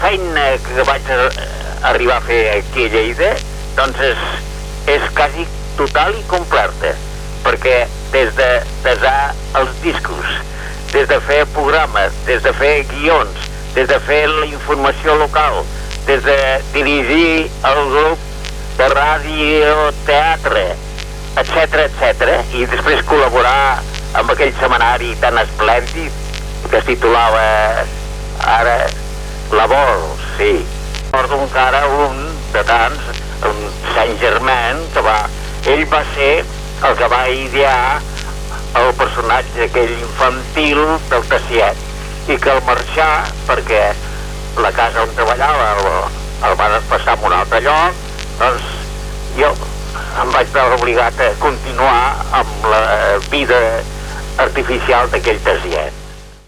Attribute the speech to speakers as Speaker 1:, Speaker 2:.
Speaker 1: feina que vaig arribar a fer aquí a Lleida, doncs és quasi total i completa, perquè des de desar els discos, des de fer programes, des de fer guions, des de fer la informació local, des de dirigir el grup de ràdio, teatre, etc., i després col·laborar amb aquell setmanari tan esplèndid que es titulava ara Labor, sí. Recordo encara un de tants, un Saint-Germain, ell va ser el que va idear el personatge aquell infantil del Tassiet, i que al marxar, perquè la casa on treballava el van passar a un altre lloc, doncs jo em vaig veure obligat a continuar amb la vida artificial d'aquell Tassiet.